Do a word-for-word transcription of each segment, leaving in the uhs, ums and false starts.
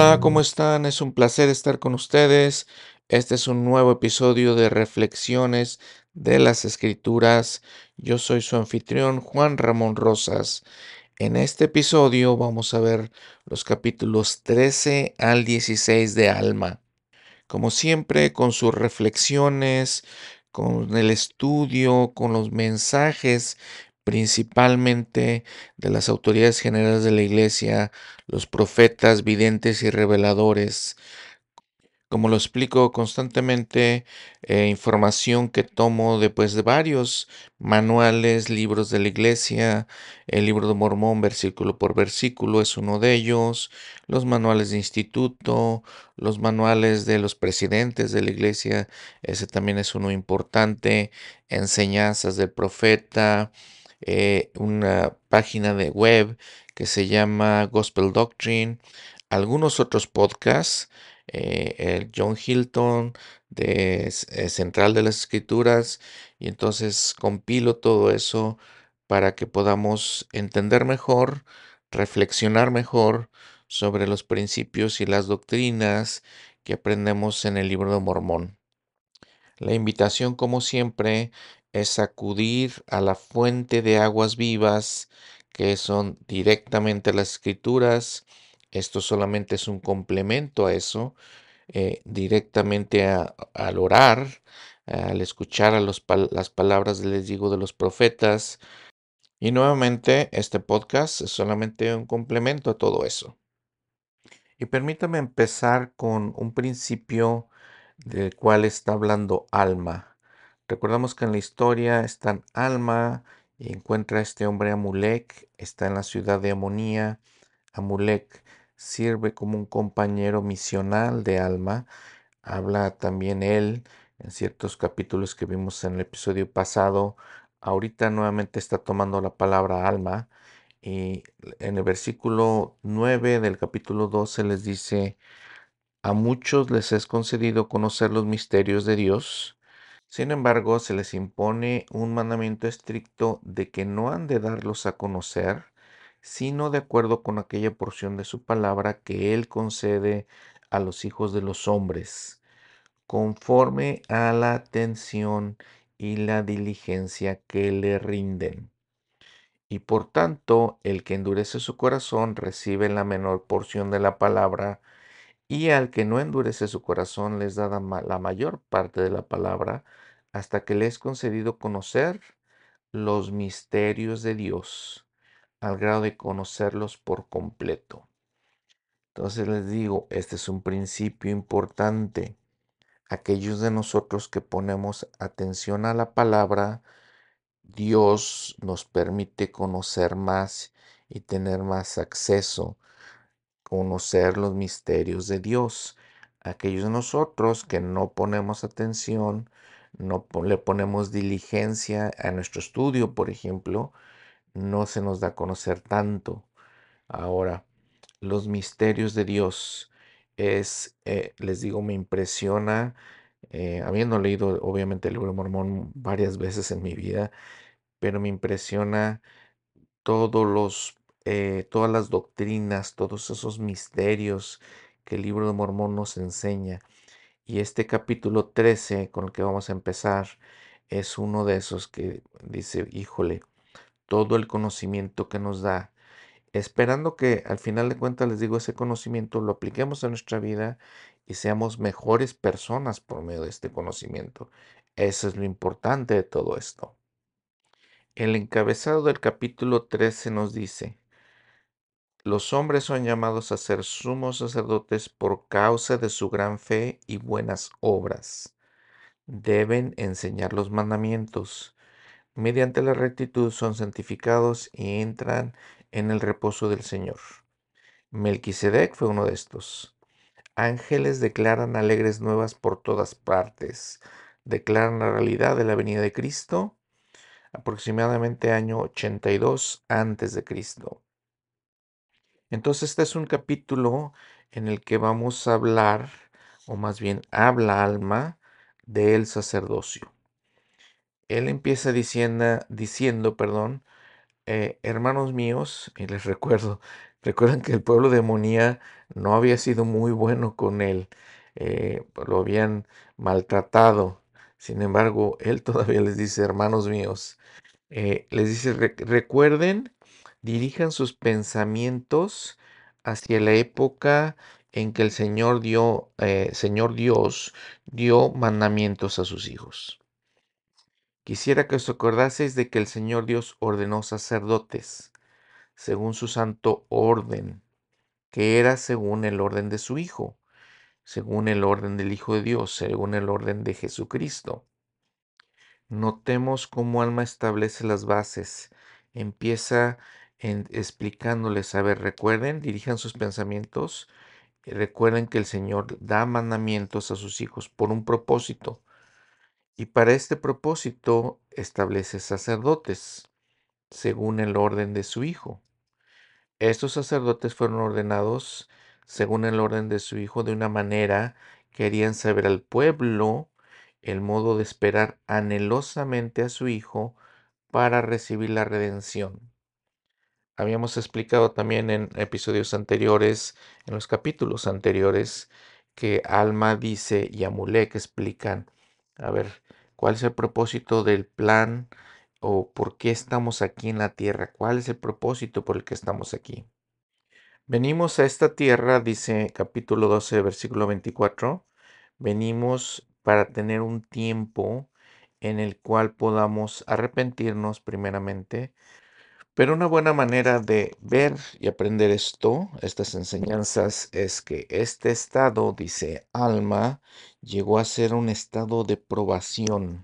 Hola, ¿cómo están? Es un placer estar con ustedes. Este es un nuevo episodio de Reflexiones de las Escrituras. Yo soy su anfitrión, Juan Ramón Rosas. En este episodio vamos a ver los capítulos trece al dieciséis de Alma. Como siempre, con sus reflexiones, con el estudio, con los mensajes, principalmente de las autoridades generales de la Iglesia, los profetas, videntes y reveladores. Como lo explico constantemente, eh, información que tomo de, pues, de varios manuales, libros de la iglesia, el libro de Mormón, versículo por versículo, es uno de ellos, los manuales de instituto, los manuales de los presidentes de la iglesia, ese también es uno importante, enseñanzas del profeta, eh, una página de web que se llama Gospel Doctrine, algunos otros podcasts, eh, el John Hilton de eh, Central de las Escrituras, y entonces compilo todo eso para que podamos entender mejor, reflexionar mejor sobre los principios y las doctrinas que aprendemos en el libro de Mormón. La invitación, como siempre, es acudir a la fuente de aguas vivas, que son directamente las escrituras. Esto solamente es un complemento a eso, eh, directamente a- al orar, al escuchar a los pal- las palabras, les digo, de los profetas. Y nuevamente, este podcast es solamente un complemento a todo eso. Y permítame empezar con un principio del cual está hablando Alma. Recordamos que en la historia está Alma y encuentra a este hombre Amulek, está en la ciudad de Amonía. Amulek sirve como un compañero misional de Alma. Habla también él en ciertos capítulos que vimos en el episodio pasado. Ahorita nuevamente está tomando la palabra Alma. Y en el versículo nueve del capítulo doce les dice: a muchos les es concedido conocer los misterios de Dios. Sin embargo, se les impone un mandamiento estricto de que no han de darlos a conocer, sino de acuerdo con aquella porción de su palabra que Él concede a los hijos de los hombres, conforme a la atención y la diligencia que le rinden. Y por tanto, el que endurece su corazón recibe la menor porción de la palabra, y al que no endurece su corazón les da la ma- la mayor parte de la palabra, hasta que le es concedido conocer los misterios de Dios, al grado de conocerlos por completo. Entonces les digo, este es un principio importante. Aquellos de nosotros que ponemos atención a la palabra, Dios nos permite conocer más y tener más acceso, conocer los misterios de Dios. Aquellos de nosotros que no ponemos atención, no po- le ponemos diligencia a nuestro estudio, por ejemplo, no se nos da a conocer tanto. Ahora, los misterios de Dios es, eh, les digo, me impresiona, eh, habiendo leído obviamente el libro de Mormón varias veces en mi vida, pero me impresiona todos los, eh, todas las doctrinas, todos esos misterios que el libro de Mormón nos enseña. Y este capítulo trece con el que vamos a empezar es uno de esos que dice, híjole, todo el conocimiento que nos da, esperando que al final de cuentas, les digo, ese conocimiento lo apliquemos a nuestra vida y seamos mejores personas por medio de este conocimiento. Eso es lo importante de todo esto. El encabezado del capítulo trece nos dice: los hombres son llamados a ser sumos sacerdotes por causa de su gran fe y buenas obras. Deben enseñar los mandamientos. Mediante la rectitud son santificados y entran en el reposo del Señor. Melquisedec fue uno de estos. Ángeles declaran alegres nuevas por todas partes. Declaran la realidad de la venida de Cristo, aproximadamente año ochenta y dos antes de Cristo. Entonces, este es un capítulo en el que vamos a hablar, o más bien habla Alma, del sacerdocio. Él empieza diciendo, diciendo, perdón, eh, hermanos míos, y les recuerdo, recuerdan que el pueblo de Monía no había sido muy bueno con él, eh, lo habían maltratado. Sin embargo, él todavía les dice, hermanos míos, eh, les dice, "Re- recuerden, dirijan sus pensamientos hacia la época en que el Señor dio, eh, Señor Dios dio mandamientos a sus hijos. Quisiera que os acordaseis de que el Señor Dios ordenó sacerdotes, según su santo orden, que era según el orden de su Hijo, según el orden del Hijo de Dios, según el orden de Jesucristo. Notemos cómo Alma establece las bases. Empieza en- explicándoles, a ver, recuerden, dirijan sus pensamientos, y recuerden que el Señor da mandamientos a sus hijos por un propósito, y para este propósito establece sacerdotes, según el orden de su Hijo. Estos sacerdotes fueron ordenados según el orden de su Hijo de una manera que harían saber al pueblo el modo de esperar anhelosamente a su Hijo para recibir la redención. Habíamos explicado también en episodios anteriores, en los capítulos anteriores, que Alma dice y Amulek explican, a ver, cuál es el propósito del plan o por qué estamos aquí en la tierra, cuál es el propósito por el que estamos aquí. Venimos a esta tierra, dice capítulo doce, versículo veinticuatro, venimos para tener un tiempo en el cual podamos arrepentirnos primeramente, pero una buena manera de ver y aprender esto, estas enseñanzas, es que este estado, dice Alma, llegó a ser un estado de probación.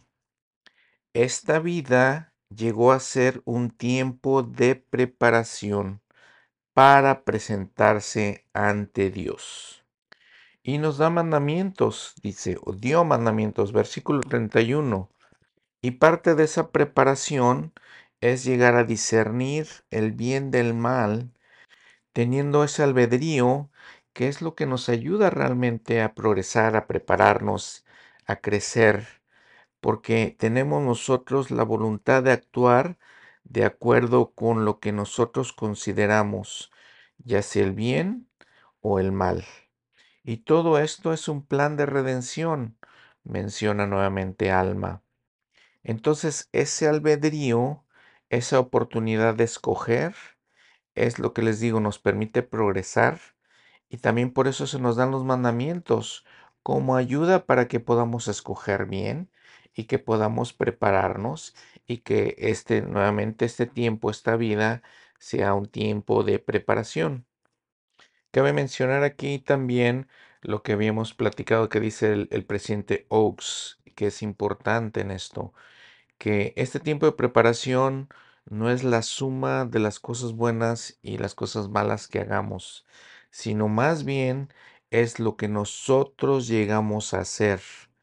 Esta vida llegó a ser un tiempo de preparación para presentarse ante Dios. Y nos da mandamientos, dice, o dio mandamientos, versículo treinta y uno. Y parte de esa preparación es llegar a discernir el bien del mal, teniendo ese albedrío, que es lo que nos ayuda realmente a progresar, a prepararnos, a crecer, porque tenemos nosotros la voluntad de actuar de acuerdo con lo que nosotros consideramos, ya sea el bien o el mal. Y todo esto es un plan de redención, menciona nuevamente Alma. Entonces, ese albedrío, esa oportunidad de escoger, es lo que les digo, nos permite progresar y también por eso se nos dan los mandamientos como ayuda para que podamos escoger bien y que podamos prepararnos y que este, nuevamente este tiempo, esta vida, sea un tiempo de preparación. Cabe mencionar aquí también lo que habíamos platicado que dice el, el presidente Oaks, que es importante en esto, que este tiempo de preparación no es la suma de las cosas buenas y las cosas malas que hagamos, sino más bien es lo que nosotros llegamos a hacer.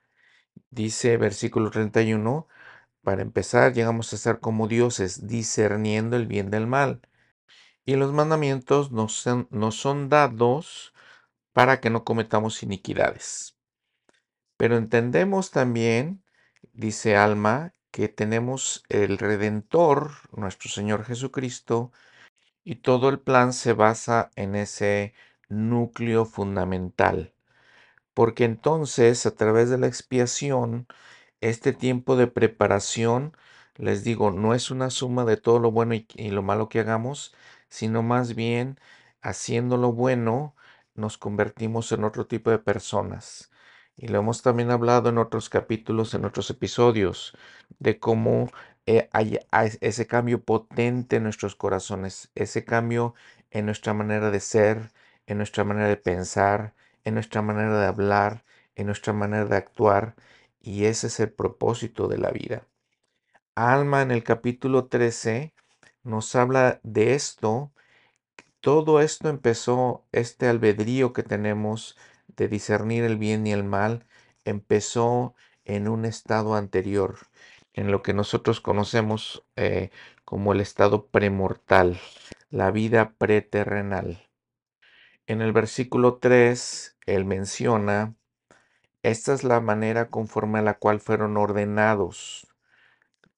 Dice versículo treinta y uno, para empezar llegamos a ser como dioses, discerniendo el bien del mal. Y los mandamientos nos son, nos son dados para que no cometamos iniquidades. Pero entendemos también, dice Alma, que tenemos el Redentor, nuestro Señor Jesucristo, y todo el plan se basa en ese núcleo fundamental. Porque entonces, a través de la expiación, este tiempo de preparación, les digo, no es una suma de todo lo bueno y, y lo malo que hagamos, sino más bien haciendo lo bueno, nos convertimos en otro tipo de personas. Y lo hemos también hablado en otros capítulos, en otros episodios, de cómo eh, hay, hay ese cambio potente en nuestros corazones, ese cambio en nuestra manera de ser, en nuestra manera de pensar, en nuestra manera de hablar, en nuestra manera de actuar, y ese es el propósito de la vida. Alma en el capítulo trece nos habla de esto. Todo esto empezó, este albedrío que tenemos de discernir el bien y el mal, empezó en un estado anterior, en lo que nosotros conocemos eh, como el estado premortal, la vida preterrenal. En el versículo tres, él menciona, esta es la manera conforme a la cual fueron ordenados.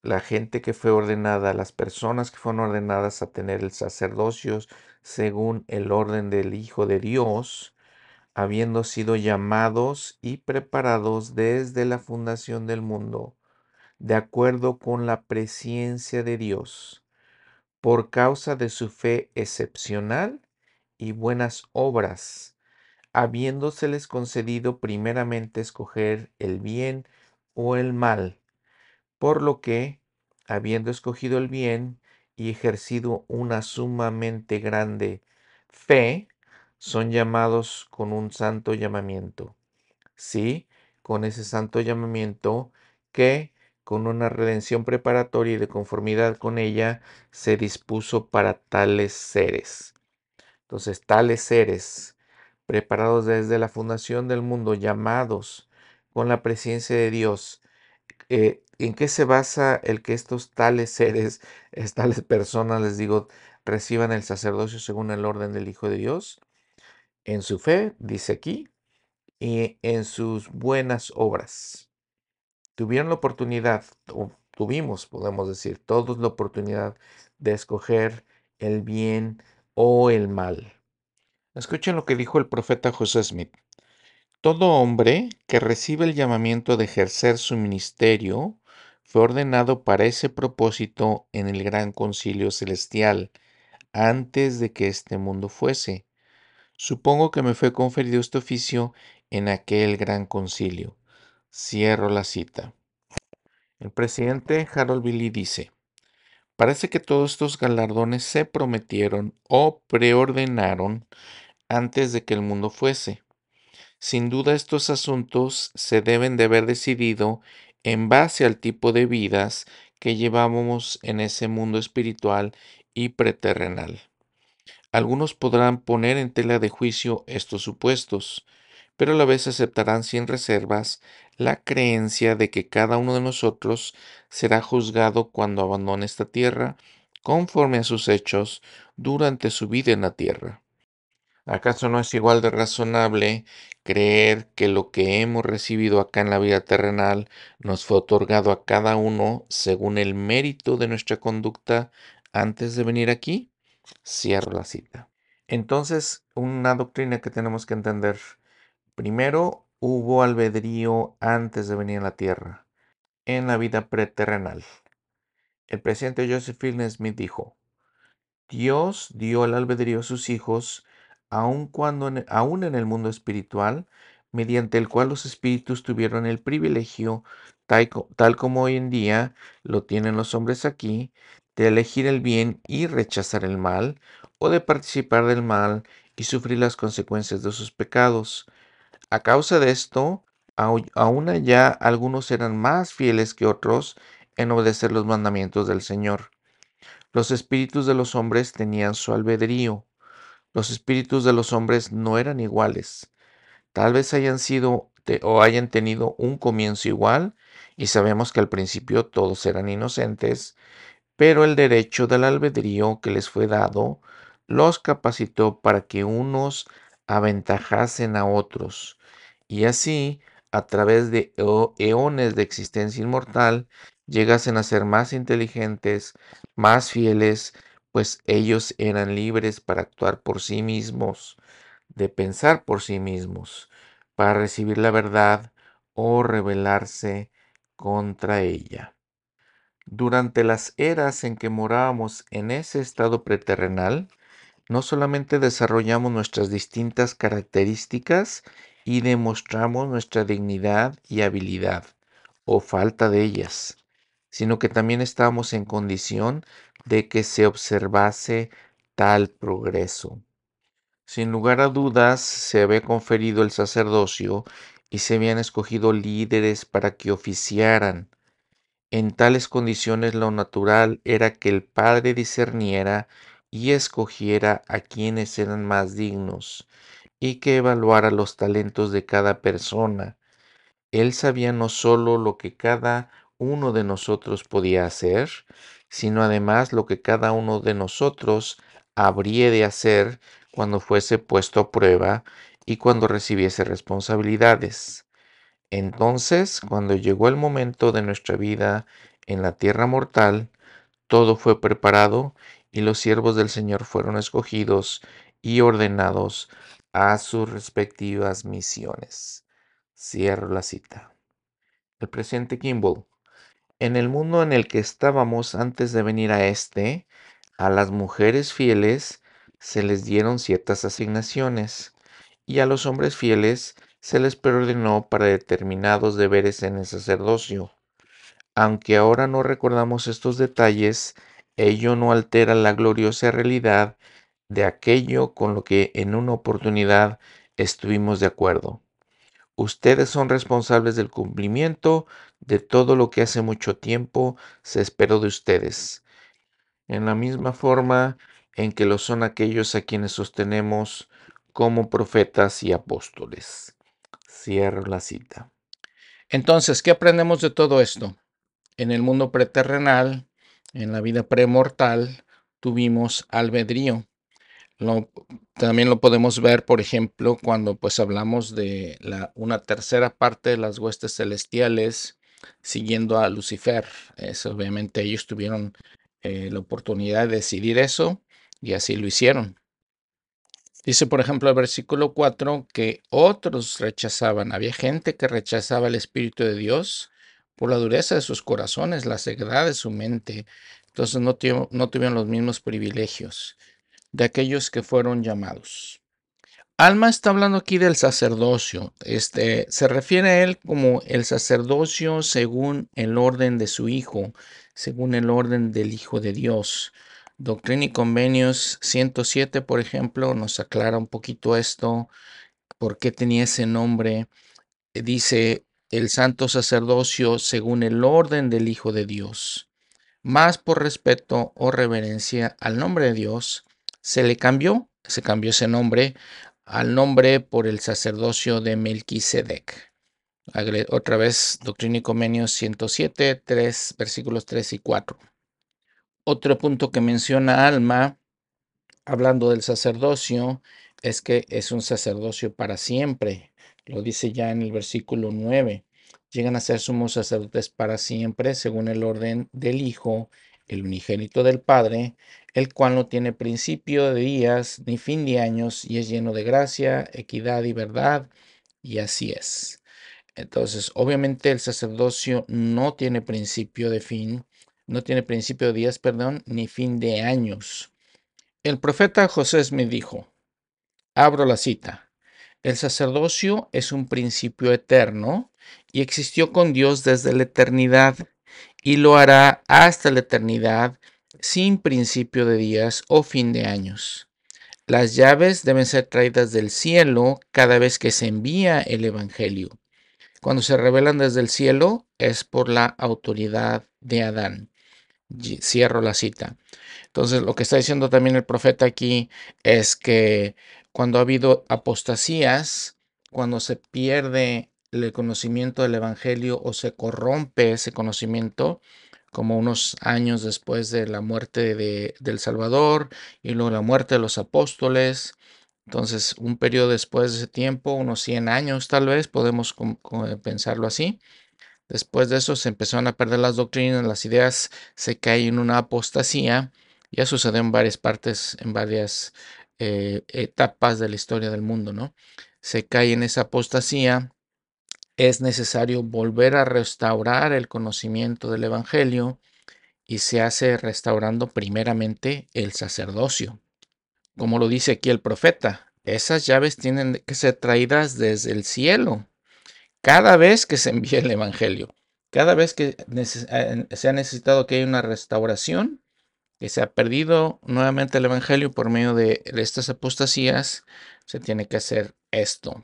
la gente que fue ordenada, las personas que fueron ordenadas a tener el sacerdocio según el orden del Hijo de Dios, habiendo sido llamados y preparados desde la fundación del mundo, de acuerdo con la presciencia de Dios, por causa de su fe excepcional y buenas obras, habiéndoseles concedido primeramente escoger el bien o el mal, por lo que, habiendo escogido el bien y ejercido una sumamente grande fe, son llamados con un santo llamamiento. Sí, con ese santo llamamiento que, con una redención preparatoria y de conformidad con ella, se dispuso para tales seres. Entonces, tales seres, preparados desde la fundación del mundo, llamados con la presencia de Dios, eh, ¿en qué se basa el que estos tales seres, es, tales personas, les digo, reciban el sacerdocio según el orden del Hijo de Dios? En su fe, dice aquí, y en sus buenas obras. Tuvieron la oportunidad, o tuvimos, podemos decir, todos la oportunidad de escoger el bien o el mal. Escuchen lo que dijo el profeta José Smith. Todo hombre que recibe el llamamiento de ejercer su ministerio fue ordenado para ese propósito en el gran concilio celestial, antes de que este mundo fuese. Supongo que me fue conferido este oficio en aquel gran concilio. Cierro la cita. El presidente Harold Billy dice, parece que todos estos galardones se prometieron o preordenaron antes de que el mundo fuese. Sin duda estos asuntos se deben de haber decidido en base al tipo de vidas que llevábamos en ese mundo espiritual y preterrenal. Algunos podrán poner en tela de juicio estos supuestos, pero a la vez aceptarán sin reservas la creencia de que cada uno de nosotros será juzgado cuando abandone esta tierra conforme a sus hechos durante su vida en la tierra. ¿Acaso no es igual de razonable creer que lo que hemos recibido acá en la vida terrenal nos fue otorgado a cada uno según el mérito de nuestra conducta antes de venir aquí? Cierro la cita. Entonces, una doctrina que tenemos que entender. Primero, hubo albedrío antes de venir a la tierra, en la vida preterrenal. El presidente Joseph Fielding Smith dijo, Dios dio el albedrío a sus hijos, aun cuando en, aun en el mundo espiritual, mediante el cual los espíritus tuvieron el privilegio, tal, tal como hoy en día lo tienen los hombres aquí, de elegir el bien y rechazar el mal, o de participar del mal y sufrir las consecuencias de sus pecados. A causa de esto, au- aún allá algunos eran más fieles que otros en obedecer los mandamientos del Señor. Los espíritus de los hombres tenían su albedrío. Los espíritus de los hombres no eran iguales. Tal vez hayan sido te- o hayan tenido un comienzo igual, y sabemos que al principio todos eran inocentes, pero el derecho del albedrío que les fue dado los capacitó para que unos aventajasen a otros, y así, a través de eo- eones de existencia inmortal, llegasen a ser más inteligentes, más fieles, pues ellos eran libres para actuar por sí mismos, de pensar por sí mismos, para recibir la verdad o rebelarse contra ella. Durante las eras en que morábamos en ese estado preterrenal, no solamente desarrollamos nuestras distintas características y demostramos nuestra dignidad y habilidad, o falta de ellas, sino que también estábamos en condición de que se observase tal progreso. Sin lugar a dudas, se había conferido el sacerdocio y se habían escogido líderes para que oficiaran. En tales condiciones lo natural era que el Padre discerniera y escogiera a quienes eran más dignos y que evaluara los talentos de cada persona. Él sabía no solo lo que cada uno de nosotros podía hacer, sino además lo que cada uno de nosotros habría de hacer cuando fuese puesto a prueba y cuando recibiese responsabilidades. Entonces, cuando llegó el momento de nuestra vida En la tierra mortal todo fue preparado y los siervos del Señor fueron escogidos y ordenados a sus respectivas misiones. Cierro la cita. El presidente Kimball. En el mundo en el que estábamos antes de venir a este, a las mujeres fieles se les dieron ciertas asignaciones y a los hombres fieles se les preordenó para determinados deberes en el sacerdocio. Aunque ahora no recordamos estos detalles, ello no altera la gloriosa realidad de aquello con lo que en una oportunidad estuvimos de acuerdo. Ustedes son responsables del cumplimiento de todo lo que hace mucho tiempo se esperó de ustedes, en la misma forma en que lo son aquellos a quienes sostenemos como profetas y apóstoles. Cierro la cita. Entonces, ¿qué aprendemos de todo esto? En el mundo preterrenal, en la vida premortal, tuvimos albedrío. Lo, también lo podemos ver, por ejemplo, cuando pues hablamos de la, una tercera parte de las huestes celestiales siguiendo a Lucifer. Eso, obviamente ellos tuvieron eh, la oportunidad de decidir eso y así lo hicieron. Dice, por ejemplo, el versículo cuatro que otros rechazaban. Había gente que rechazaba el Espíritu de Dios por la dureza de sus corazones, la ceguedad de su mente. Entonces no, no tuvieron los mismos privilegios de aquellos que fueron llamados. Alma está hablando aquí del sacerdocio. Este, se refiere a él como el sacerdocio según el orden de su Hijo, según el orden del Hijo de Dios. Doctrina y Convenios ciento siete, por ejemplo, nos aclara un poquito esto, por qué tenía ese nombre. Dice el santo sacerdocio según el orden del Hijo de Dios. Más por respeto o reverencia al nombre de Dios, se le cambió, se cambió ese nombre al nombre por el sacerdocio de Melquisedec. Otra vez, Doctrina y Convenios ciento siete, tres, versículos tres y cuatro. Otro punto que menciona Alma, hablando del sacerdocio, es que es un sacerdocio para siempre. Lo dice ya en el versículo nueve. Llegan a ser sumos sacerdotes para siempre, según el orden del Hijo, el unigénito del Padre, el cual no tiene principio de días ni fin de años, y es lleno de gracia, equidad y verdad, y así es. Entonces, obviamente el sacerdocio no tiene principio de fin, no tiene principio de días, perdón, ni fin de años. El profeta José me dijo, abro la cita, el sacerdocio es un principio eterno y existió con Dios desde la eternidad y lo hará hasta la eternidad sin principio de días o fin de años. Las llaves deben ser traídas del cielo cada vez que se envía el Evangelio. Cuando se revelan desde el cielo es por la autoridad de Adán. Cierro la cita. Entonces, lo que está diciendo también el profeta aquí es que cuando ha habido apostasías, cuando se pierde el conocimiento del Evangelio o se corrompe ese conocimiento, como unos años después de la muerte de, del Salvador y luego la muerte de los apóstoles, entonces un periodo después de ese tiempo, unos cien años tal vez, podemos pensarlo así. Después de eso se empezaron a perder las doctrinas, las ideas, se cae en una apostasía. Ya sucedió en varias partes, en varias eh, etapas de la historia del mundo, ¿no? Se cae en esa apostasía. Es necesario volver a restaurar el conocimiento del Evangelio y se hace restaurando primeramente el sacerdocio. Como lo dice aquí el profeta, esas llaves tienen que ser traídas desde el cielo cada vez que se envíe el Evangelio, cada vez que se ha necesitado que haya una restauración, que se ha perdido nuevamente el Evangelio por medio de estas apostasías, se tiene que hacer esto.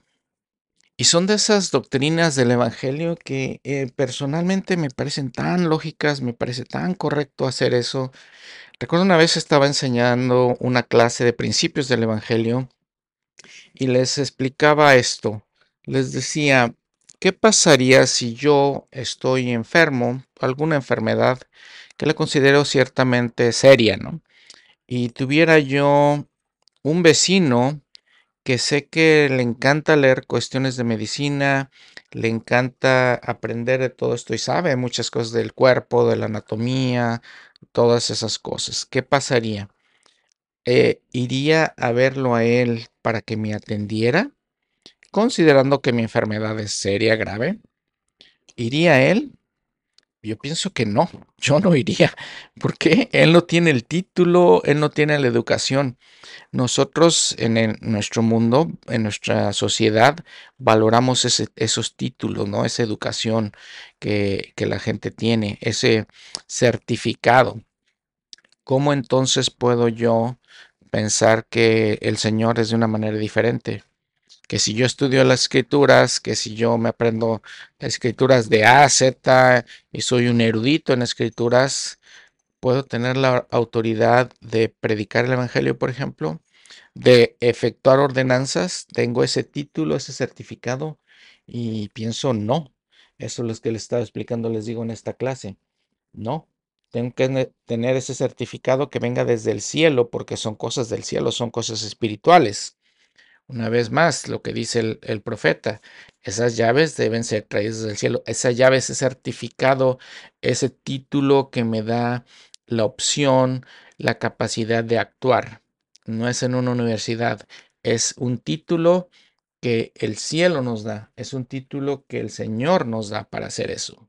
Y son de esas doctrinas del Evangelio que eh, personalmente me parecen tan lógicas, me parece tan correcto hacer eso. Recuerdo una vez estaba enseñando una clase de principios del Evangelio y les explicaba esto. Les decía, ¿qué pasaría si yo estoy enfermo, alguna enfermedad que le considero ciertamente seria, ¿no? Y tuviera yo un vecino que sé que le encanta leer cuestiones de medicina, le encanta aprender de todo esto y sabe muchas cosas del cuerpo, de la anatomía, todas esas cosas. ¿Qué pasaría? Eh, iría a verlo a él para que me atendiera, considerando que mi enfermedad es seria, grave. ¿Iría a él? Yo pienso que no, yo no iría, porque él no tiene el título, él no tiene la educación. Nosotros en el- nuestro mundo, en nuestra sociedad, valoramos ese- esos títulos, ¿no? Esa educación que, que la gente tiene, ese certificado. ¿Cómo entonces puedo yo pensar que el Señor es de una manera diferente? Que si yo estudio las escrituras, que si yo me aprendo las escrituras de A a Z y soy un erudito en escrituras, puedo tener la autoridad de predicar el evangelio, por ejemplo, de efectuar ordenanzas, tengo ese título, ese certificado, y pienso no. Eso es lo que les estaba explicando, les digo en esta clase. No, tengo que ne- tener ese certificado que venga desde el cielo, porque son cosas del cielo, son cosas espirituales. Una vez más, lo que dice el, el profeta, esas llaves deben ser traídas del cielo. Esa llave, ese certificado, ese título que me da la opción, la capacidad de actuar. No es en una universidad, es un título que el cielo nos da, es un título que el Señor nos da para hacer eso.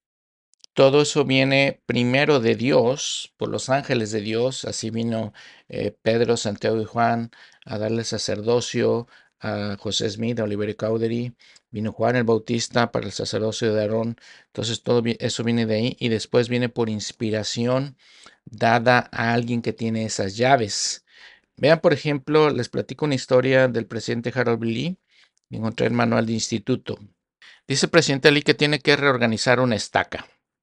Todo eso viene primero de Dios, por los ángeles de Dios. Así vino eh, Pedro, Santiago y Juan a darle sacerdocio a José Smith, a Oliverio Cowdery. Vino Juan el Bautista para el sacerdocio de Aarón. Entonces todo eso viene de ahí y después viene por inspiración dada a alguien que tiene esas llaves. Vean, por ejemplo, les platico una historia del presidente Harold Lee. Encontré el manual de instituto. Dice el presidente Lee que tiene que reorganizar una estaca.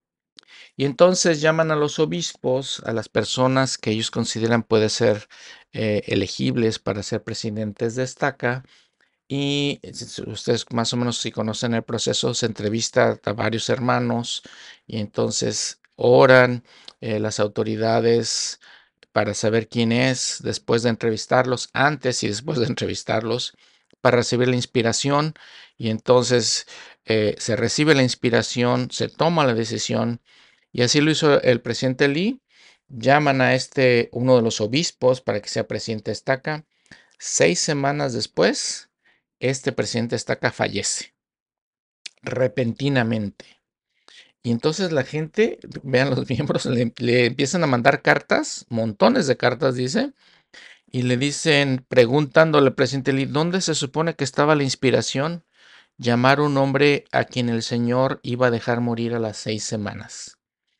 Y entonces llaman a los obispos, a las personas que ellos consideran pueden ser eh, elegibles para ser presidentes de estaca. Y ustedes más o menos si conocen el proceso, se entrevista a varios hermanos y entonces oran eh, las autoridades para saber quién es, después de entrevistarlos, antes y después de entrevistarlos, para recibir la inspiración. Y entonces eh, se recibe la inspiración, se toma la decisión y así lo hizo el presidente Lee. Llaman a este, uno de los obispos para que sea presidente de estaca. Seis semanas después, este presidente estaca fallece repentinamente. Y entonces la gente, vean los miembros, le, le empiezan a mandar cartas, montones de cartas, dice, y le dicen, preguntándole al presidente Lee, ¿dónde se supone que estaba la inspiración? Llamar a un hombre a quien el Señor iba a dejar morir a las seis semanas.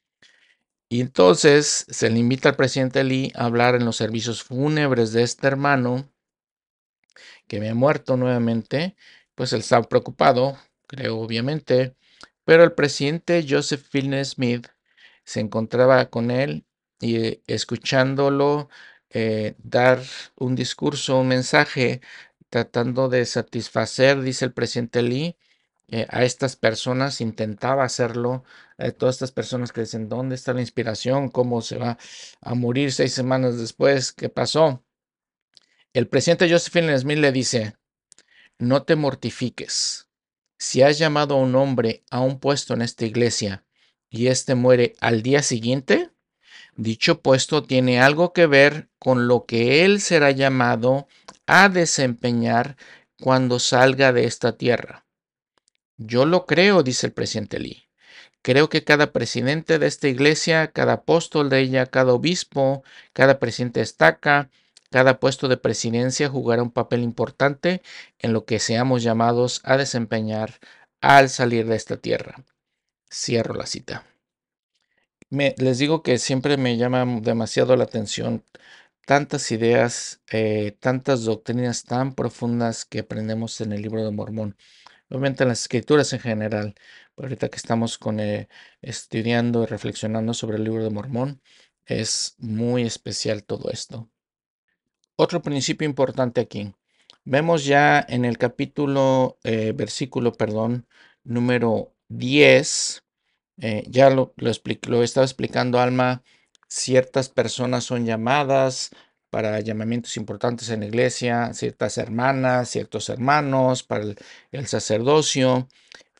Y entonces se le invita al presidente Lee a hablar en los servicios fúnebres de este hermano que había muerto nuevamente. Pues él estaba preocupado, creo obviamente, pero el presidente Joseph Fielding Smith se encontraba con él y eh, escuchándolo eh, dar un discurso, un mensaje, tratando de satisfacer, dice el presidente Lee, eh, a estas personas, intentaba hacerlo, a todas estas personas que dicen, ¿dónde está la inspiración? ¿Cómo se va a morir seis semanas después? ¿Qué pasó? El presidente Joseph Fielding Smith le dice, no te mortifiques. Si has llamado a un hombre a un puesto en esta iglesia y éste muere al día siguiente, dicho puesto tiene algo que ver con lo que él será llamado a desempeñar cuando salga de esta tierra. Yo lo creo, dice el presidente Lee. Creo que cada presidente de esta iglesia, cada apóstol de ella, cada obispo, cada presidente de estaca, cada puesto de presidencia jugará un papel importante en lo que seamos llamados a desempeñar al salir de esta tierra. Cierro la cita. Me, les digo que siempre me llama demasiado la atención tantas ideas, eh, tantas doctrinas tan profundas que aprendemos en el libro de Mormón. Obviamente en las escrituras en general, pero ahorita que estamos con, eh, estudiando y reflexionando sobre el libro de Mormón, es muy especial todo esto. Otro principio importante aquí. Vemos ya en el capítulo, eh, versículo, perdón, número diez, eh, ya lo, lo, expli- lo estaba explicando Alma, ciertas personas son llamadas para llamamientos importantes en la iglesia, ciertas hermanas, ciertos hermanos, para el, el sacerdocio.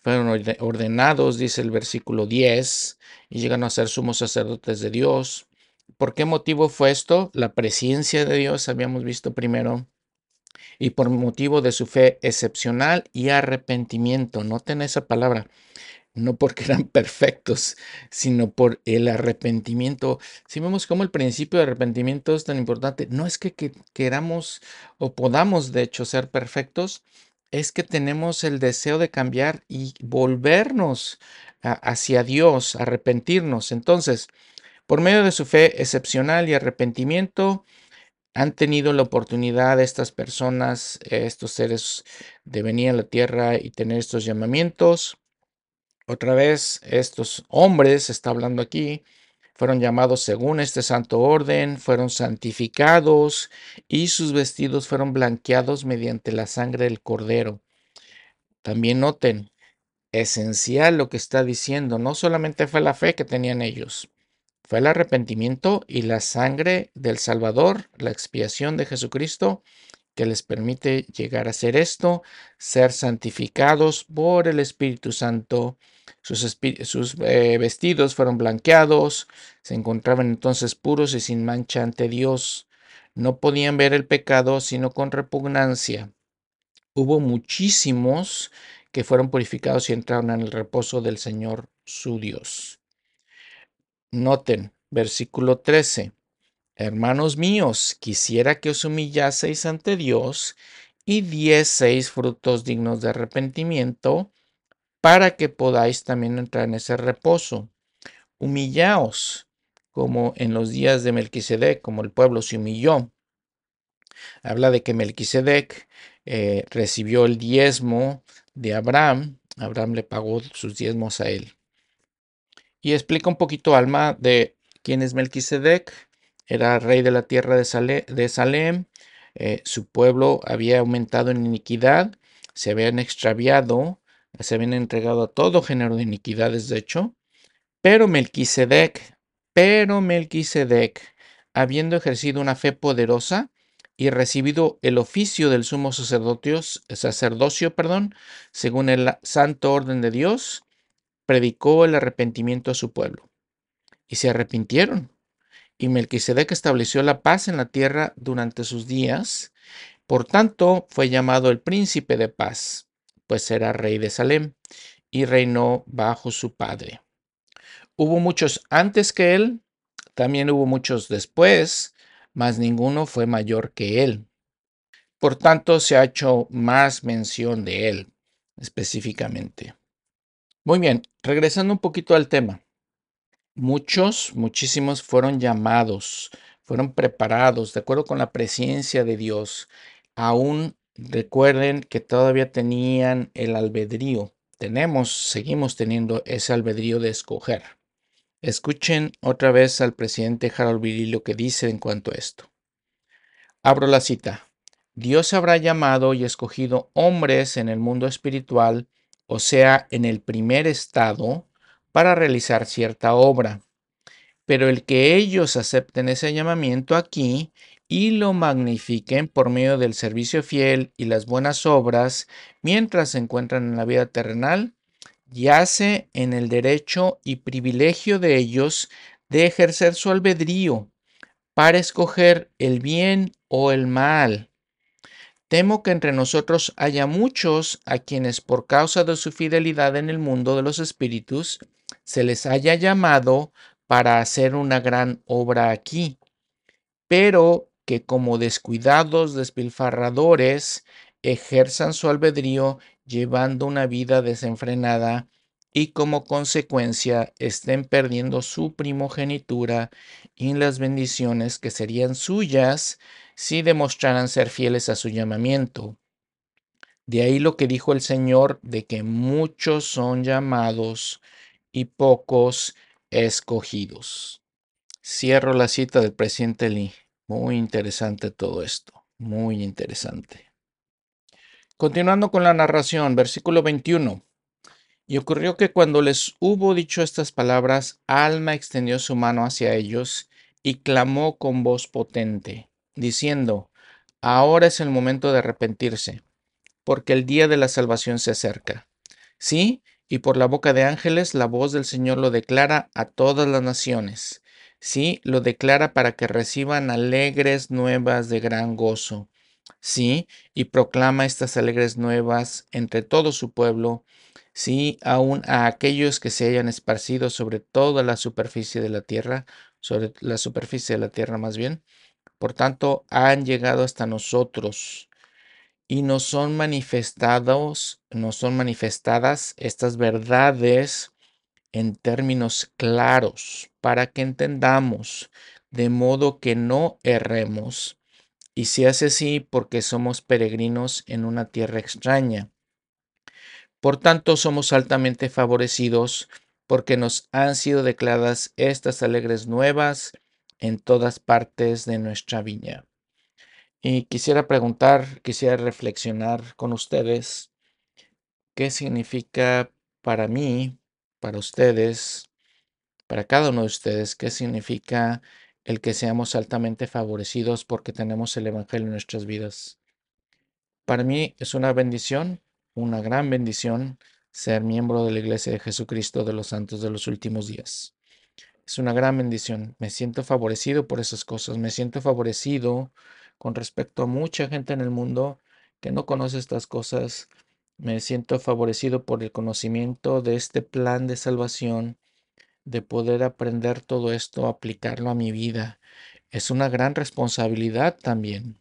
fueron ordenados, dice el versículo diez, y llegan a ser sumos sacerdotes de Dios. ¿Por qué motivo fue esto? La presencia de Dios, habíamos visto primero, y por motivo de su fe excepcional y arrepentimiento. Noten esa palabra, no porque eran perfectos, sino por el arrepentimiento. Si vemos cómo el principio de arrepentimiento es tan importante, no es que, que queramos o podamos de hecho ser perfectos, es que tenemos el deseo de cambiar y volvernos a- hacia Dios, arrepentirnos. Entonces, por medio de su fe excepcional y arrepentimiento, han tenido la oportunidad estas personas, eh, estos seres, de venir a la tierra y tener estos llamamientos. Otra vez, estos hombres, está hablando aquí, fueron llamados según este santo orden, fueron santificados y sus vestidos fueron blanqueados mediante la sangre del cordero. También noten, esencial lo que está diciendo, no solamente fue la fe que tenían ellos, fue el arrepentimiento y la sangre del Salvador, la expiación de Jesucristo, que les permite llegar a hacer esto, ser santificados por el Espíritu Santo. Sus, sus eh, vestidos fueron blanqueados, se encontraban entonces puros y sin mancha ante Dios. No podían ver el pecado sino con repugnancia. Hubo muchísimos que fueron purificados y entraron en el reposo del Señor su Dios. Noten, versículo trece. Hermanos míos, quisiera que os humillaseis ante Dios y dieseis frutos dignos de arrepentimiento, para que podáis también entrar en ese reposo. Humillaos, como en los días de Melquisedec, como el pueblo se humilló. Habla de que Melquisedec eh, recibió el diezmo de Abraham. Abraham le pagó sus diezmos a él. Y explica un poquito, Alma, de quién es Melquisedec. Era rey de la tierra de, Sale, de Salem. Eh, su pueblo había aumentado en iniquidad, se habían extraviado, se habían entregado a todo género de iniquidades, de hecho. Pero Melquisedec, pero Melquisedec, habiendo ejercido una fe poderosa y recibido el oficio del sumo sacerdocio, sacerdocio, perdón, según el santo orden de Dios, predicó el arrepentimiento a su pueblo. Y se arrepintieron. Y Melquisedec estableció la paz en la tierra durante sus días. Por tanto, fue llamado el príncipe de paz, pues era rey de Salem y reinó bajo su padre. Hubo muchos antes que él, también hubo muchos después, mas ninguno fue mayor que él. Por tanto, se ha hecho más mención de él específicamente. Muy bien, regresando un poquito al tema. Muchos, muchísimos fueron llamados, fueron preparados de acuerdo con la presencia de Dios. Aún recuerden que todavía tenían el albedrío. Tenemos, seguimos teniendo ese albedrío de escoger. Escuchen otra vez al presidente Harold Billy lo que dice en cuanto a esto. Abro la cita. Dios habrá llamado y escogido hombres en el mundo espiritual, o sea, en el primer estado, para realizar cierta obra. Pero el que ellos acepten ese llamamiento aquí y lo magnifiquen por medio del servicio fiel y las buenas obras mientras se encuentran en la vida terrenal, yace en el derecho y privilegio de ellos de ejercer su albedrío para escoger el bien o el mal. Temo que entre nosotros haya muchos a quienes por causa de su fidelidad en el mundo de los espíritus se les haya llamado para hacer una gran obra aquí, pero que como descuidados despilfarradores ejerzan su albedrío llevando una vida desenfrenada y como consecuencia estén perdiendo su primogenitura y las bendiciones que serían suyas si demostraran ser fieles a su llamamiento. De ahí lo que dijo el Señor de que muchos son llamados y pocos escogidos. Cierro la cita del presidente Lee. Muy interesante todo esto, muy interesante. Continuando con la narración, versículo veintiuno. Y ocurrió que cuando les hubo dicho estas palabras, Alma extendió su mano hacia ellos y clamó con voz potente, diciendo, ahora es el momento de arrepentirse, porque el día de la salvación se acerca. Sí, y por la boca de ángeles la voz del Señor lo declara a todas las naciones. Sí, lo declara para que reciban alegres nuevas de gran gozo. Sí, y proclama estas alegres nuevas entre todo su pueblo. Sí, aun a aquellos que se hayan esparcido sobre toda la superficie de la tierra, sobre la superficie de la tierra más bien. Por tanto, han llegado hasta nosotros y nos son manifestados, nos son manifestadas estas verdades en términos claros para que entendamos, de modo que no erremos. Y se hace así porque somos peregrinos en una tierra extraña. Por tanto, somos altamente favorecidos porque nos han sido declaradas estas alegres nuevas en todas partes de nuestra viña. Y quisiera preguntar, quisiera reflexionar con ustedes qué significa para mí, para ustedes, para cada uno de ustedes, qué significa el que seamos altamente favorecidos porque tenemos el Evangelio en nuestras vidas. Para mí es una bendición, una gran bendición, ser miembro de la Iglesia de Jesucristo de los Santos de los Últimos Días. Es una gran bendición. Me siento favorecido por esas cosas. Me siento favorecido con respecto a mucha gente en el mundo que no conoce estas cosas. Me siento favorecido por el conocimiento de este plan de salvación, de poder aprender todo esto, aplicarlo a mi vida. Es una gran responsabilidad también.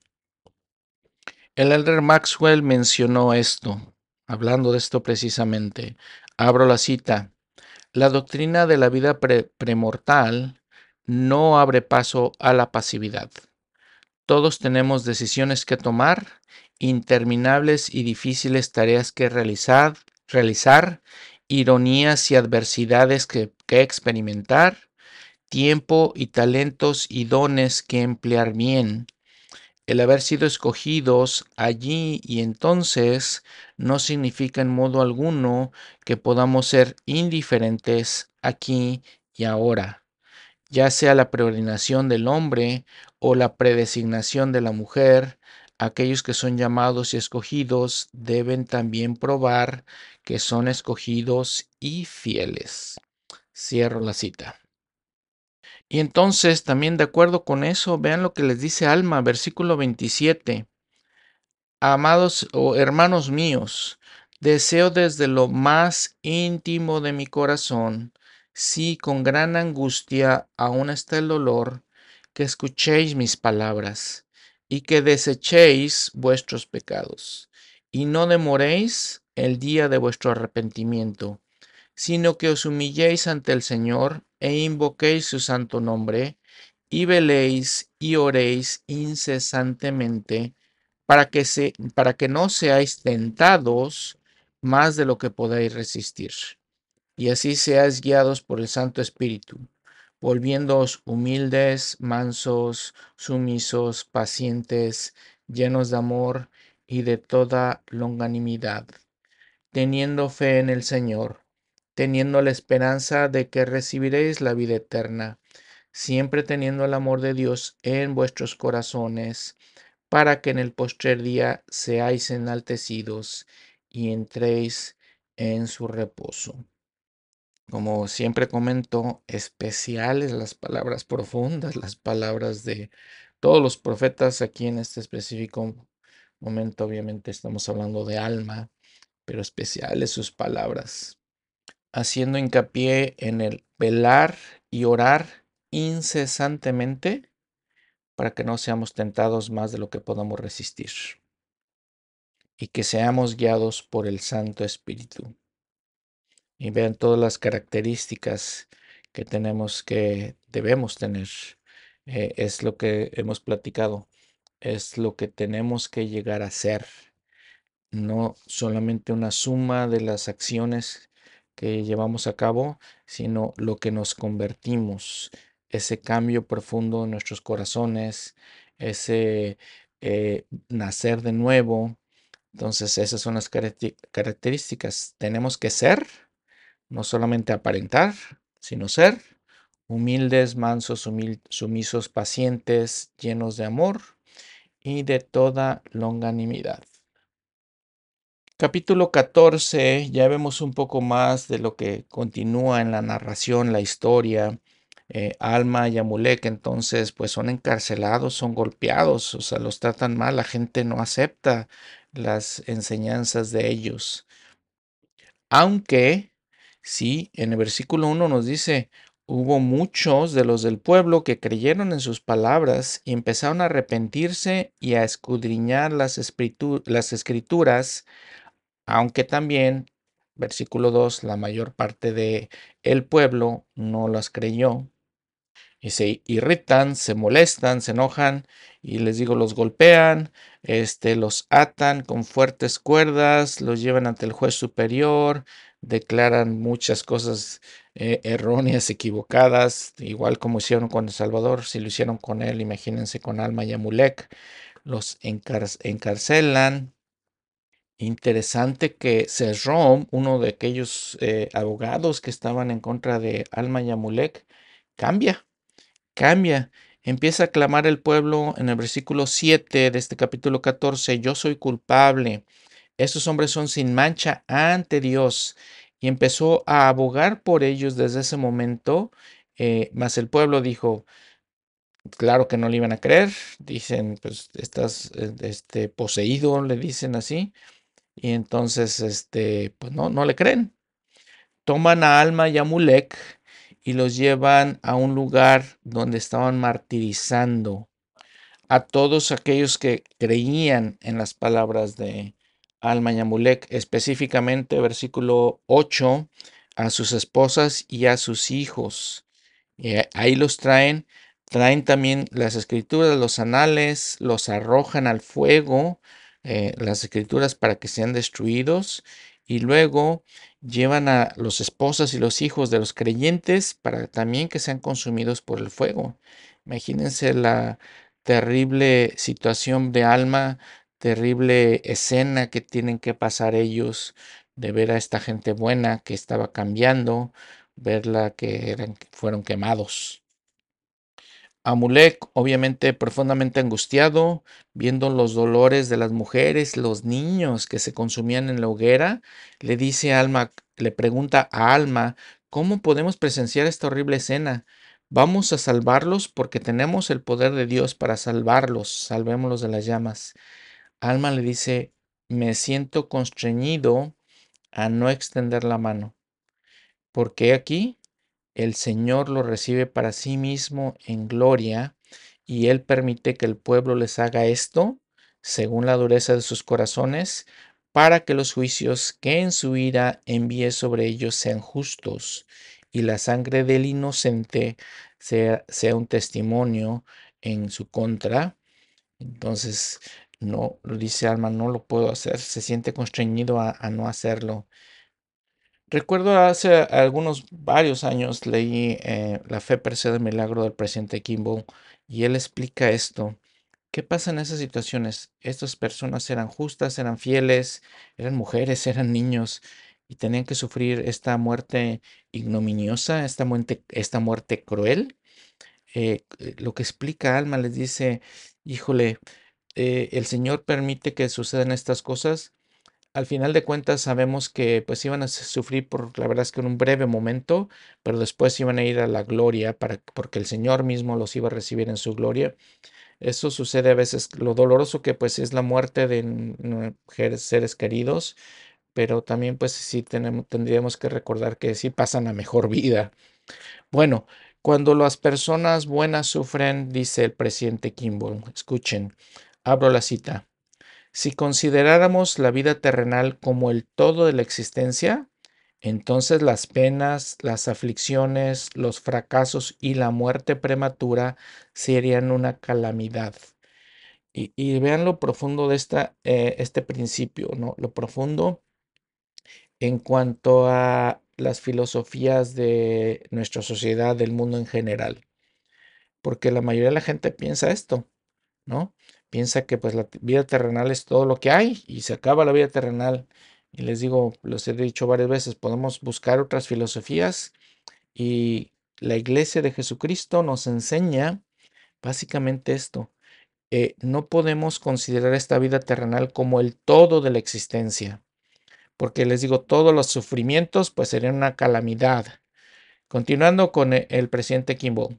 El elder Maxwell mencionó esto, hablando de esto precisamente. Abro la cita. La doctrina de la vida pre premortal no abre paso a la pasividad. Todos tenemos decisiones que tomar, interminables y difíciles tareas que realizar, realizar ironías y adversidades que, que experimentar, tiempo y talentos y dones que emplear bien. El haber sido escogidos allí y entonces no significa en modo alguno que podamos ser indiferentes aquí y ahora, ya sea la preordinación del hombre o la predesignación de la mujer. Aquellos que son llamados y escogidos deben también probar que son escogidos y fieles. Cierro la cita. Y entonces, también de acuerdo con eso, vean lo que les dice Alma, versículo veintisiete. Amados o hermanos míos, deseo desde lo más íntimo de mi corazón, sí, con gran angustia aún está el dolor, que escuchéis mis palabras y que desechéis vuestros pecados, y no demoréis el día de vuestro arrepentimiento, sino que os humilléis ante el Señor e invoquéis su santo nombre, y veléis y oréis incesantemente para que, se, para que no seáis tentados más de lo que podáis resistir, y así seáis guiados por el Santo Espíritu, volviéndoos humildes, mansos, sumisos, pacientes, llenos de amor y de toda longanimidad, teniendo fe en el Señor, teniendo la esperanza de que recibiréis la vida eterna, siempre teniendo el amor de Dios en vuestros corazones, para que en el postrer día seáis enaltecidos y entréis en su reposo. Como siempre comento, especiales las palabras profundas, las palabras de todos los profetas. Aquí en este específico momento obviamente estamos hablando de Alma, pero especiales sus palabras, haciendo hincapié en el velar y orar incesantemente para que no seamos tentados más de lo que podamos resistir y que seamos guiados por el Santo Espíritu. Y vean todas las características que tenemos, que debemos tener. Eh, es lo que hemos platicado, es lo que tenemos que llegar a ser, no solamente una suma de las acciones que llevamos a cabo, sino lo que nos convertimos, ese cambio profundo en nuestros corazones, ese eh, nacer de nuevo. Entonces, esas son las caracti- características. Tenemos que ser, no solamente aparentar, sino ser humildes, mansos, humil- sumisos, pacientes, llenos de amor y de toda longanimidad. Capítulo catorce, ya vemos un poco más de lo que continúa en la narración, la historia. Eh, Alma y Amulek entonces pues son encarcelados, son golpeados, o sea, los tratan mal, la gente no acepta las enseñanzas de ellos. Aunque, sí, en el versículo uno nos dice, hubo muchos de los del pueblo que creyeron en sus palabras y empezaron a arrepentirse y a escudriñar las, escritu- las escrituras, aunque también, versículo dos, la mayor parte de el pueblo no las creyó y se irritan, se molestan, se enojan y les digo, los golpean, este, los atan con fuertes cuerdas, los llevan ante el juez superior, declaran muchas cosas eh, erróneas, equivocadas, igual como hicieron con El Salvador, si lo hicieron con él, imagínense con Alma y Amulek, los encar- encarcelan. Interesante que Serrom, uno de aquellos eh, abogados que estaban en contra de Alma y Amulek, cambia, cambia. Empieza a clamar el pueblo en el versículo siete de este capítulo catorce, yo soy culpable, estos hombres son sin mancha ante Dios. Y empezó a abogar por ellos desde ese momento, eh, mas el pueblo dijo, claro que no le iban a creer, dicen, pues estás eh, este, poseído, le dicen así. Y entonces, este, pues no, no le creen. Toman a Alma y a Mulek y los llevan a un lugar donde estaban martirizando a todos aquellos que creían en las palabras de Alma y Amulek, específicamente versículo ocho, a sus esposas y a sus hijos. Y ahí los traen, traen también las escrituras, los anales, los arrojan al fuego, eh, las escrituras para que sean destruidos, y luego llevan a los esposas y los hijos de los creyentes para también que sean consumidos por el fuego. Imagínense la terrible situación de Alma, terrible escena que tienen que pasar ellos de ver a esta gente buena que estaba cambiando, verla que eran, fueron quemados. Amulek, obviamente profundamente angustiado, viendo los dolores de las mujeres, los niños que se consumían en la hoguera, le dice a Alma, le pregunta a Alma, ¿cómo podemos presenciar esta horrible escena? Vamos a salvarlos porque tenemos el poder de Dios para salvarlos, salvémoslos de las llamas. Alma le dice, me siento constreñido a no extender la mano, porque aquí el Señor lo recibe para sí mismo en gloria, y Él permite que el pueblo les haga esto según la dureza de sus corazones, para que los juicios que en su ira envíe sobre ellos sean justos, y la sangre del inocente sea, sea un testimonio en su contra. Entonces, no, lo dice Alma, no lo puedo hacer, se siente constreñido a, a no hacerlo. Recuerdo hace algunos varios años leí eh, La fe precede el milagro del presidente Kimball y él explica esto. ¿Qué pasa en esas situaciones? Estas personas eran justas, eran fieles, eran mujeres, eran niños y tenían que sufrir esta muerte ignominiosa, esta muerte, esta muerte cruel. Eh, eh, lo que explica Alma les dice, híjole, eh, el Señor permite que sucedan estas cosas, al final de cuentas sabemos que pues iban a sufrir por la verdad es que en un breve momento, pero después iban a ir a la gloria para, porque el Señor mismo los iba a recibir en su gloria. Eso sucede a veces, lo doloroso que pues es la muerte de mujeres, seres queridos, pero también pues sí tenemos, tendríamos que recordar que sí pasan a mejor vida. Bueno, cuando las personas buenas sufren, dice el presidente Kimball, escuchen, abro la cita. Si consideráramos la vida terrenal como el todo de la existencia, entonces las penas, las aflicciones, los fracasos y la muerte prematura serían una calamidad. Y, y vean lo profundo de esta, eh, este principio, ¿no? Lo profundo en cuanto a las filosofías de nuestra sociedad, del mundo en general. Porque la mayoría de la gente piensa esto. ¿No? Piensa que pues la vida terrenal es todo lo que hay y se acaba la vida terrenal. Y les digo, los he dicho varias veces, podemos buscar otras filosofías y la iglesia de Jesucristo nos enseña básicamente esto. Eh, no podemos considerar esta vida terrenal como el todo de la existencia. porque les digo, todos los sufrimientos pues serían una calamidad. Continuando con e- el presidente Kimball.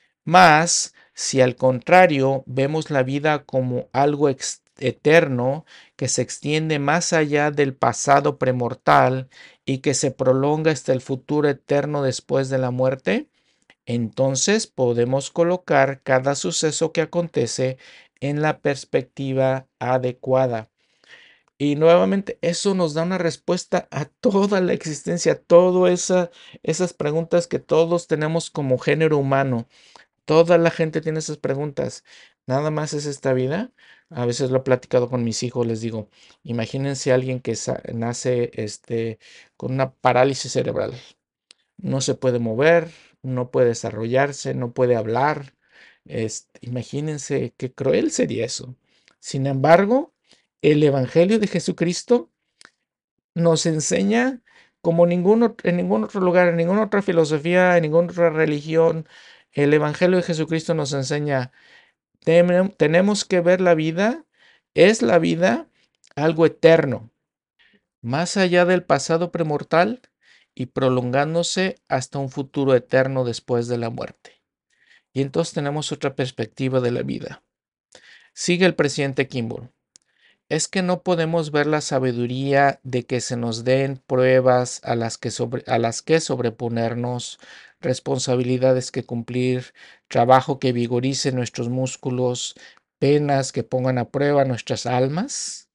Más, si al contrario vemos la vida como algo ex- eterno que se extiende más allá del pasado premortal y que se prolonga hasta el futuro eterno después de la muerte, entonces podemos colocar cada suceso que acontece en la perspectiva adecuada. Y nuevamente eso nos da una respuesta a toda la existencia, a todas esa, esas preguntas que todos tenemos como género humano. Toda la gente tiene esas preguntas. ¿Nada más es esta vida? A veces lo he platicado con mis hijos, les digo, imagínense a alguien que sa- nace este, con una parálisis cerebral. No se puede mover, no puede desarrollarse, no puede hablar. Este, imagínense qué cruel sería eso. Sin embargo, el Evangelio de Jesucristo nos enseña como ningún ot- en ningún otro lugar, en ninguna otra filosofía, en ninguna otra religión, el Evangelio de Jesucristo nos enseña, tenem- tenemos que ver la vida, es la vida algo eterno, más allá del pasado premortal y prolongándose hasta un futuro eterno después de la muerte. Y entonces tenemos otra perspectiva de la vida. Sigue el presidente Kimball. Es que no podemos ver la sabiduría de que se nos den pruebas a las que, sobre, a las que sobreponernos, responsabilidades que cumplir, trabajo que vigorice nuestros músculos, penas que pongan a prueba nuestras almas.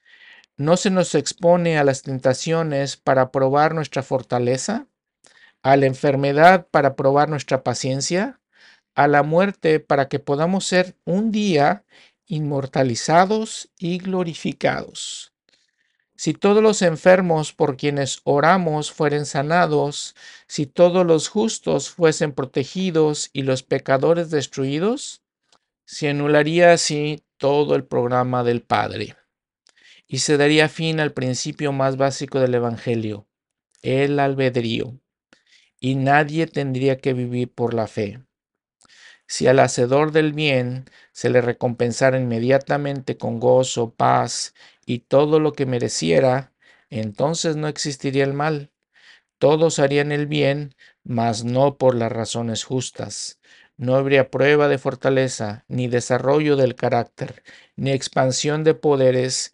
No se nos expone a las tentaciones para probar nuestra fortaleza, a la enfermedad para probar nuestra paciencia, a la muerte para que podamos ser un día inmortalizados y glorificados. Si todos los enfermos por quienes oramos fueren sanados, si todos los justos fuesen protegidos y los pecadores destruidos, se anularía así todo el programa del Padre y se daría fin al principio más básico del Evangelio, el albedrío, y nadie tendría que vivir por la fe. Si al hacedor del bien se le recompensara inmediatamente con gozo, paz y todo lo que mereciera, entonces no existiría el mal. Todos harían el bien, mas no por las razones justas. No habría prueba de fortaleza, ni desarrollo del carácter, ni expansión de poderes,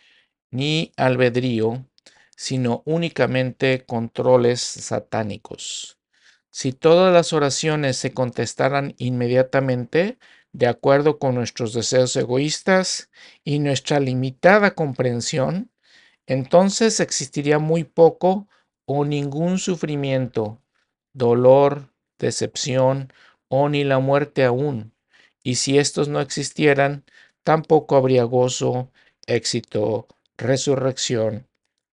ni albedrío, sino únicamente controles satánicos. Si todas las oraciones se contestaran inmediatamente, de acuerdo con nuestros deseos egoístas y nuestra limitada comprensión, entonces existiría muy poco o ningún sufrimiento, dolor, decepción o ni la muerte aún. Y si estos no existieran, tampoco habría gozo, éxito, resurrección,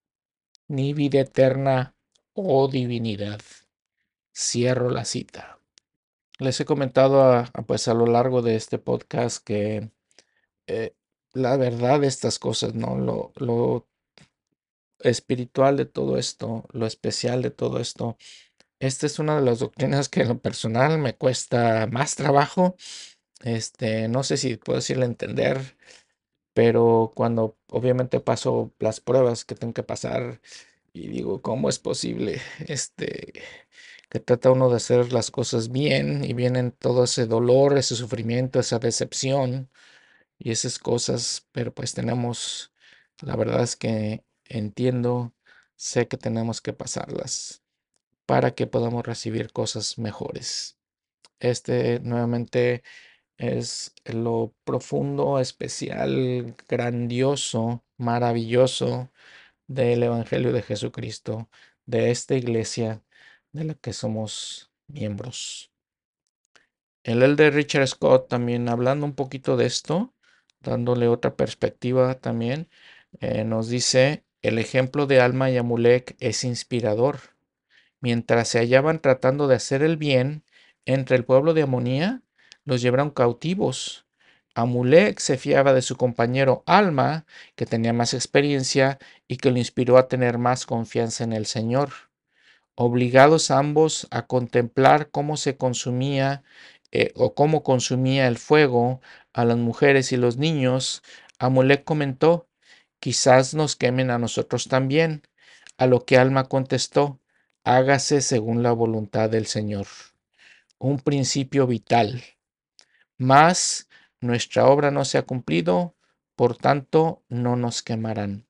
ni vida eterna o divinidad. Cierro la cita. Les he comentado a, a, pues a lo largo de este podcast que eh, la verdad de estas cosas, ¿no? Lo, lo espiritual de todo esto, lo especial de todo esto. Esta es una de las doctrinas que en lo personal me cuesta más trabajo. Este, no sé si puedo decirle entender, pero cuando obviamente paso las pruebas que tengo que pasar y digo, ¿cómo es posible? Este, que trata uno de hacer las cosas bien y vienen todo ese dolor, ese sufrimiento, esa decepción y esas cosas, pero pues tenemos, la verdad es que entiendo, sé que tenemos que pasarlas para que podamos recibir cosas mejores. Este nuevamente es lo profundo, especial, grandioso, maravilloso del Evangelio de Jesucristo, de esta iglesia de la que somos miembros. El elder Richard Scott también hablando un poquito de esto, dándole otra perspectiva también, eh, nos dice, el ejemplo de Alma y Amulek es inspirador. Mientras se hallaban tratando de hacer el bien entre el pueblo de Amonía, los llevaron cautivos. Amulek se fiaba de su compañero Alma, que tenía más experiencia y que lo inspiró a tener más confianza en el Señor. Obligados ambos a contemplar cómo se consumía eh, o cómo consumía el fuego a las mujeres y los niños, Amulek comentó, quizás nos quemen a nosotros también. A lo que Alma contestó: hágase según la voluntad del Señor. Un principio vital. Mas nuestra obra no se ha cumplido, por tanto no nos quemarán.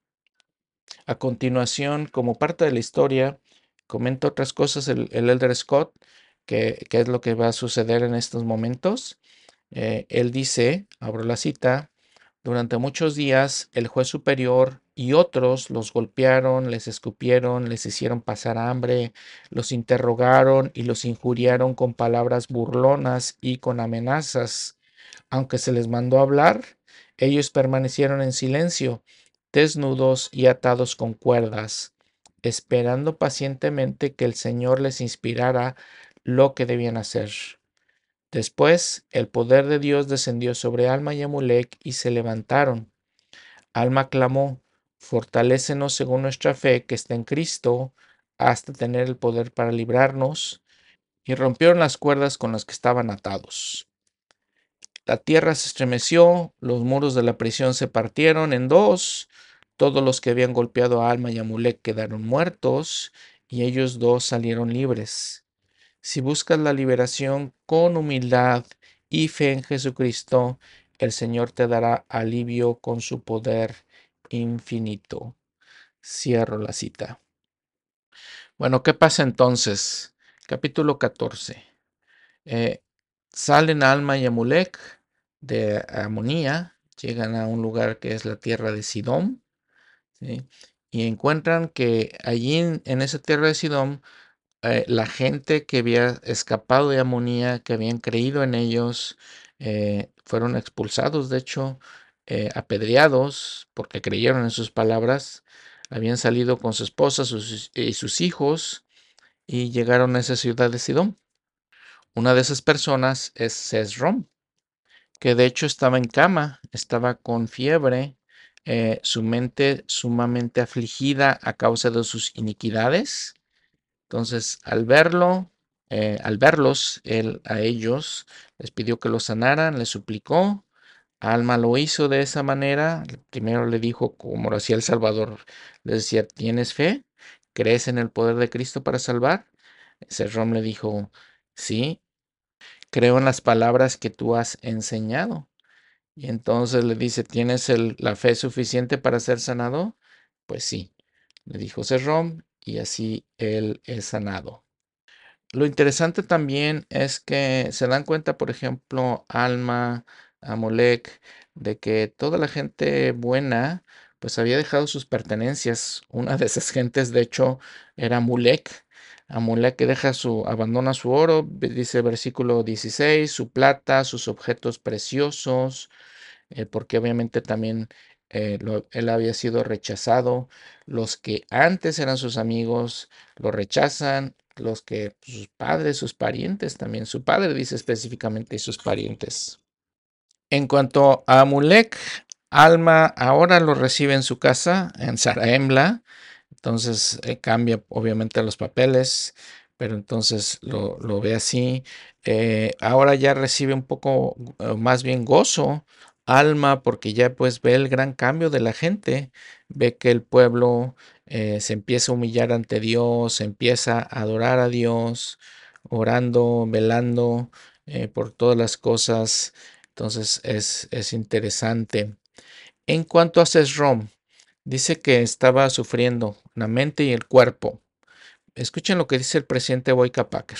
A continuación, como parte de la historia, comenta otras cosas el, el Elder Scott, que, que es lo que va a suceder en estos momentos. Eh, él dice, abro la cita: durante muchos días el juez superior y otros los golpearon, les escupieron, les hicieron pasar hambre, los interrogaron y los injuriaron con palabras burlonas y con amenazas. Aunque se les mandó hablar, ellos permanecieron en silencio, desnudos y atados con cuerdas, esperando pacientemente que el Señor les inspirara lo que debían hacer. Después, el poder de Dios descendió sobre Alma y Amulek y se levantaron. Alma clamó: fortalécenos según nuestra fe que está en Cristo, hasta tener el poder para librarnos, y rompieron las cuerdas con las que estaban atados. La tierra se estremeció, los muros de la prisión se partieron en dos, todos los que habían golpeado a Alma y Amulek quedaron muertos, y ellos dos salieron libres. Si buscas la liberación con humildad y fe en Jesucristo, el Señor te dará alivio con su poder infinito. Cierro la cita. Bueno, ¿qué pasa entonces? Capítulo catorce. Eh, salen Alma y Amulek de Amonía, llegan a un lugar que es la tierra de Sidón, ¿sí? Y encuentran que allí en, en esa tierra de Sidón, eh, la gente que había escapado de Amonía, que habían creído en ellos, eh, fueron expulsados, de hecho, eh, apedreados porque creyeron en sus palabras. Habían salido con su esposa sus, y sus hijos y llegaron a esa ciudad de Sidón. Una de esas personas es Sesrom, que de hecho estaba en cama, estaba con fiebre, eh, su mente sumamente afligida a causa de sus iniquidades. Entonces, al verlo, eh, al verlos, él a ellos les pidió que los sanaran, les suplicó. Alma lo hizo de esa manera. Primero le dijo, como lo hacía el Salvador, le decía: ¿tienes fe? ¿Crees en el poder de Cristo para salvar? Serrom le dijo: sí, creo en las palabras que tú has enseñado. Y entonces le dice: ¿tienes el- la fe suficiente para ser sanado? Pues sí, le dijo Serrom, y así él es sanado. Lo interesante también es que se dan cuenta, por ejemplo, Alma, Amolek, de que toda la gente buena pues había dejado sus pertenencias. Una de esas gentes, de hecho, era Amulek. Amulek que deja su, abandona su oro, ve- dice versículo dieciséis, su plata, sus objetos preciosos, eh, porque obviamente también eh, lo- él había sido rechazado. Los que antes eran sus amigos lo rechazan, los que pues, sus padres, sus parientes también, su padre dice específicamente, y sus parientes. En cuanto a Amulek, Alma ahora lo recibe en su casa, en Saraemla. Entonces eh, cambia obviamente los papeles, pero entonces lo, lo ve así. Eh, ahora ya recibe un poco, eh, más bien gozo, Alma, porque ya pues ve el gran cambio de la gente, ve que el pueblo eh, se empieza a humillar ante Dios, se empieza a adorar a Dios, orando, velando eh, por todas las cosas. Entonces es, es interesante. En cuanto a Sesrom, dice que estaba sufriendo la mente y el cuerpo. Escuchen lo que dice el presidente Boyka Packer.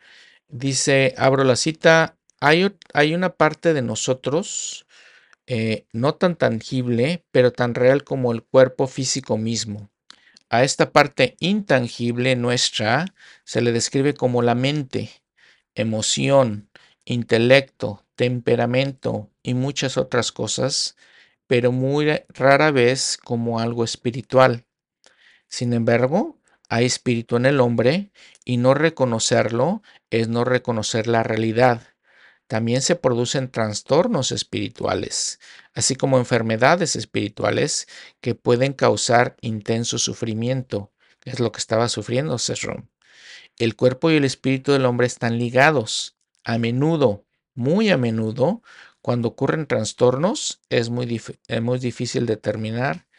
Dice, abro la cita: hay, ot- hay una parte de nosotros, eh, no tan tangible, pero tan real como el cuerpo físico mismo. A esta parte intangible nuestra se le describe como la mente, emoción, intelecto, temperamento y muchas otras cosas, pero muy rara vez como algo espiritual. Sin embargo, hay espíritu en el hombre, y no reconocerlo es no reconocer la realidad. También se producen trastornos espirituales, así como enfermedades espirituales que pueden causar intenso sufrimiento, que es lo que estaba sufriendo Sesrom. El cuerpo y el espíritu del hombre están ligados. A menudo, muy a menudo, cuando ocurren trastornos, es muy, dif- es muy difícil determinar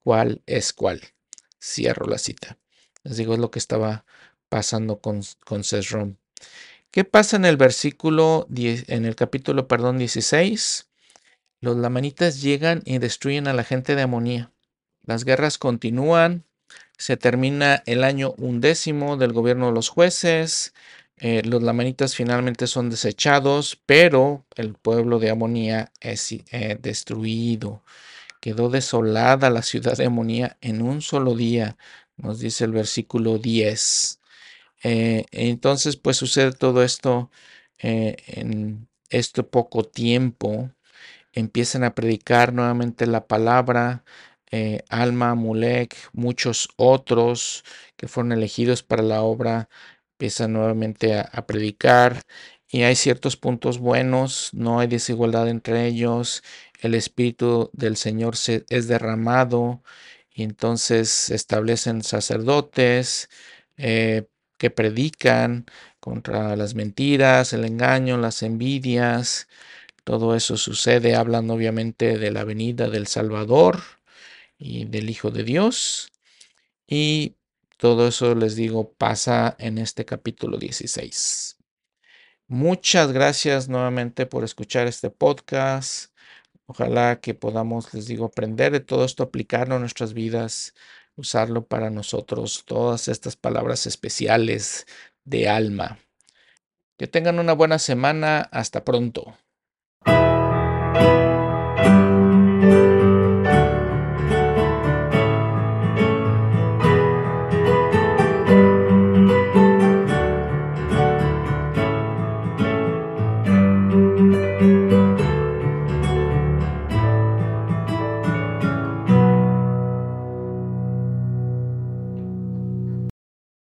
cuál es cuál. Cierro la cita. Les digo, es lo que estaba pasando con, con Sesrom. ¿Qué pasa en el versículo diez, en el capítulo, perdón, dieciséis? Los lamanitas llegan y destruyen a la gente de Amonía. Las guerras continúan. Se termina el año undécimo del gobierno de los jueces. Eh, los lamanitas finalmente son desechados, pero el pueblo de Amonía es eh, destruido. Quedó desolada la ciudad de Amonía en un solo día, nos dice el versículo diez. Eh, entonces, pues sucede todo esto eh, en este poco tiempo. Empiezan a predicar nuevamente la palabra. eh, Alma, Mulek, muchos otros que fueron elegidos para la obra, empiezan nuevamente a, a predicar. Y hay ciertos puntos buenos, no hay desigualdad entre ellos, el Espíritu del Señor se, es derramado, y entonces se establecen sacerdotes eh, que predican contra las mentiras, el engaño, las envidias. Todo eso sucede, hablan obviamente de la venida del Salvador y del Hijo de Dios. Y todo eso, les digo, pasa en este capítulo dieciséis. Muchas gracias nuevamente por escuchar este podcast. Ojalá que podamos, les digo, aprender de todo esto, aplicarlo a nuestras vidas, usarlo para nosotros, todas estas palabras especiales de alma. Que tengan una buena semana. Hasta pronto.